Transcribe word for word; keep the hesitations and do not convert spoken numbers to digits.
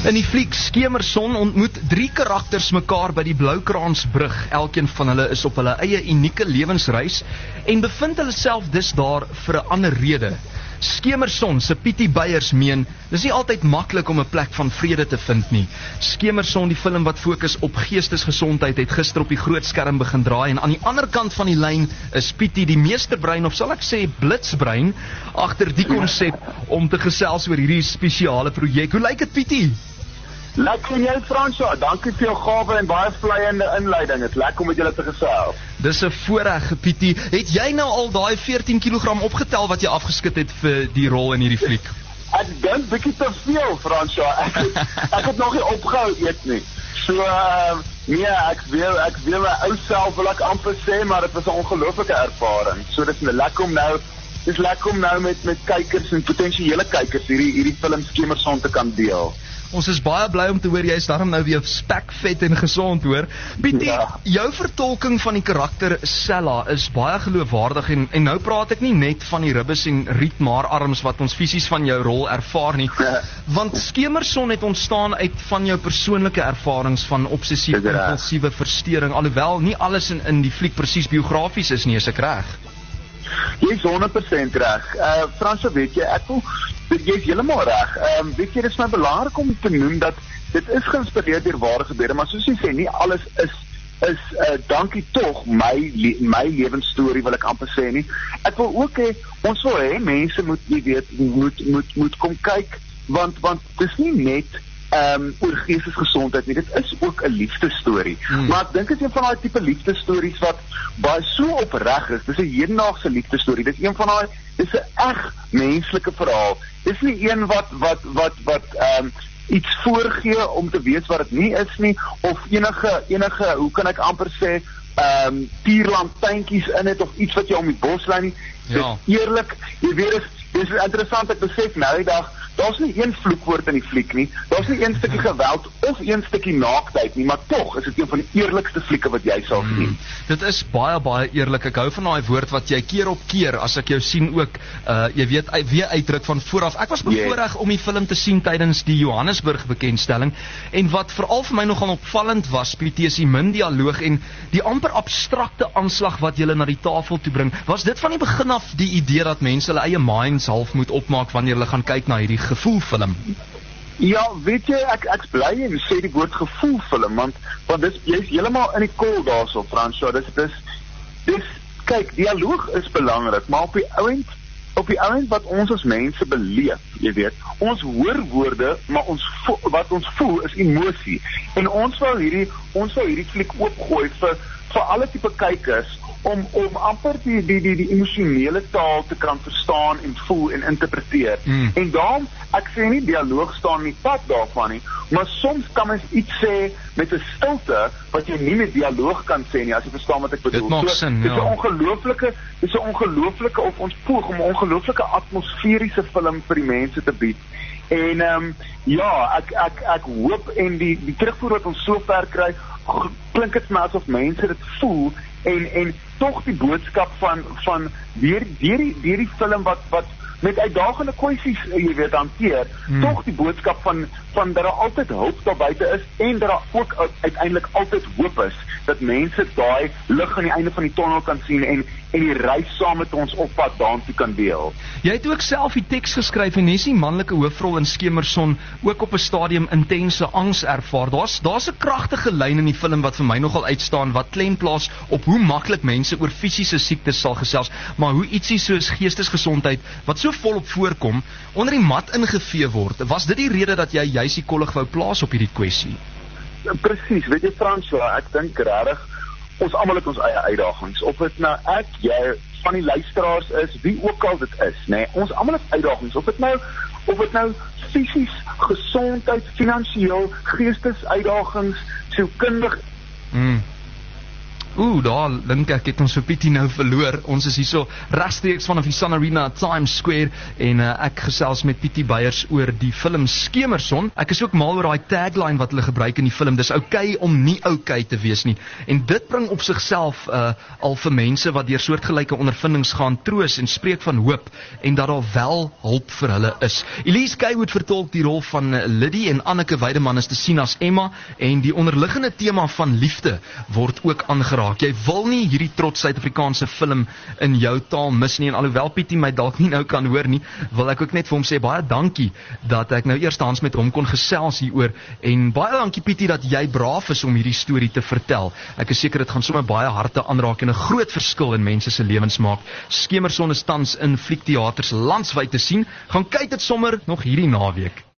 In die fliek Skemerson ontmoet drie karakters mekaar by die Bloukraansbrug. Elkeen van hulle is op hulle eie unieke lewensreis en bevind hulle self dus daar vir 'n ander rede. Skemerson se Pietie Beyers meen, dis nie altyd maklik om 'n plek van vrede te vind nie. Skemerson, die film wat fokus op geestesgesondheid, het gister op die groot skerm begin draai en aan die ander kant van die lyn is Pietie, die meesterbrein, of sal ek sê blitsbrein, agter die konsep om te gesels oor hierdie spesiale projek. Hoe lyk dit, Pietie? Lekker jy, Fransjo, dankie vir jou gawe en baie vleiende inleiding. Dit is lekker om met julle te gesels. Dis 'n voorreg, Pietie. Het jy nou al daai veertien kilogram opgetel wat jy afgeskit het vir die rol in hierdie fliek? Ek dink bietjie te veel, Fransjo. Ek, ek het nog nie opgehou eet nie. So, uh, nee, ek wil, ek wil my ou self wil ek amper sê, maar dit was 'n ongelooflike ervaring. So dit is lekker om nou, dit is lekker om nou met met kykers en potensiële kykers hierdie hierdie film Skemerson te kan deel. Ons is baie bly om te hoor jy is daarom nou weer spekvet en gesond, hoor. Pietie, ja. Jou vertolking van die karakter Sella is baie geloofwaardig en, en nou praat ek nie net van die ribbes en rietmaararms wat ons fisies van jou rol ervaar nie, ja. Want Skemerson het ontstaan uit van jou persoonlike ervarings van obsessief-impulsiewe versteuring, alhoewel nie alles in, in die fliek presies biografies is nie, is ek reg? Jy is honderd persent reg. Uh, Fransjo, weet jy, ek wil jy is helemaal reg. Um, weet jy, dit is my belangrik om te noem dat dit is geïnspireerd deur ware gebeure, maar soos jy sê, nie alles is is uh, dankie tog my le my lewensstorie wil ek amper sê nie. Ek wil ook hê ons wil hê mense moet jy weet moet moet moet kom kyk want want dis nie net um, oor geestesgesondheid nie. Dit is ook 'n liefdesstorie. Hmm. Maar ek dink dit is een van daai tipe liefdesstories wat baie so opreg is. Dis 'n hedendaagse liefdesstorie. Dis een van daai dis 'n eg menslike verhaal. Dis nie een wat wat wat wat ehm um, iets voorgee om te weet wat dit nie is nie of enige enige hoe kan ek amper sê ehm um, tierlantuintjies in het of iets wat jy om die bos lê nie. Ja. Dis eerlik, jy weet dis dis interessant ek besef nou die dag daar's nie een vloekwoord in die fliek nie. Daar's nie een stukkie geweld of een stukkie naaktheid nie, maar tog is dit een van die eerlikste flieke wat jy sal sien. Hmm. Dit is baie baie eerlik. Ek hou van daai woord wat jy keer op keer as ek jou sien ook, uh, jy weet weer uitdruk van vooraf. Ek was bevoorreg yes. om die film te sien tydens die Johannesburg bekendstelling en wat veral vir my nogal opvallend was, Pietie, is die min dialoog en die amper abstrakte aanslag wat jy na die tafel toe bring. Was dit van die begin af die idee dat mense hulle eie minds half moet opmaak wanneer hulle gaan kyk na hierdie gevoelfilm? Ja, weet jy, ek ek bly en sê die woord gevoelfilm, want want dis jy's heeltemal in die kol daarso, Fransjo. Dis dis dis kyk, dialoog is belangrik, maar op die ouend op die ouend wat ons as mense beleef, jy weet, ons hoor woorde, maar ons vo, wat ons voel is emosie. En ons wil hierdie ons wil hierdie fliek oopgooi vir vir alle tipe kykers om om amper die die die die emosionele taal te kan verstaan en voel en interpreteer. Mm. En daarom ek sê nie dialoog staan nie pad daarvan nie, maar soms kan mens iets sê met 'n stilte wat jy nie met dialoog kan sê nie, as jy verstaan wat ek bedoel. Dit maak sin, so, ja. Dit is 'n ongelooflike, dit is 'n ongelooflike of ons poog om 'n ongelooflike atmosferiese film vir die mense te bied. En ehm um, ja, ek ek ek hoop en die die terugvoer wat ons so ver kry, klink dit vir my asof mense dit voel en en tog die boodskap van van deur deur die deur die film wat wat met uitdagende kwessies jy weet hanteer, hmm. tog die boodskap van van dat daar altyd hoop daar buite is en dat daar ook uiteindelik altyd hoop is dat mense daai lig aan die einde van die tonnel kan sien en en die reis saam met ons op pad daartoe kan deel. Jy het ook self die teks geskryf en Nessie, manlike hoofrol in Skemerson, ook op 'n stadium intense angs ervaar. Daar's daar's 'n kragtige lyn in die film wat vir my nogal uitstaan wat klem plaas op hoe maklik mense oor fisiese siektes sal gesels, maar hoe ietsie soos geestesgesondheid wat so volop voorkom onder die mat ingevee word. Was dit die rede dat jy juis die kollig wou plaas op hierdie kwessie? Presies, weet jy Fransjo, ek dink regtig ons almal het ons eie uitdagings. Of dit nou ek, jy, van die luisteraars is, wie ook al dit is, nê. Nee, ons almal het uitdagings. Of dit nou of dit nou fisies, gesondheid, finansiëel, geestesuitdagings, sielkundig. Mm. Ooh, Ooh, daar dink ek het ons vir Pietie nou verloor. Ons is hierso regstreeks vanaf die Sun Arena Times Square en uh, ek gesels met Pietie Beyers oor die film Skemerson. Ek is ook mal oor daai tagline wat hulle gebruik in die film. Dis oukei om nie oukei te wees nie. En dit bring op sigself uh, al vir mense wat deur soortgelyke ondervindings gaan troos en spreek van hoop en dat daar wel hulp vir hulle is. Elise Kaywood vertolk die rol van Liddy en Anneke Weideman is te sien as Emma en die onderliggende tema van liefde word ook aangeraak. Jy wil nie hierdie trots Suid-Afrikaanse film in jou taal mis nie en alhoewel Pietie my dalk nie nou kan hoor nie, wil ek ook net vir hom sê baie dankie dat ek nou eerstehands met hom kon gesels hieroor en baie dankie Pietie dat jy braaf is om hierdie storie te vertel. Ek is seker dit gaan sommer baie harte aanraak en 'n groot verskil in mense se lewens maak. Skemerson is tans in fliekteaters landwyd te sien. Gaan kyk dit sommer nog hierdie naweek.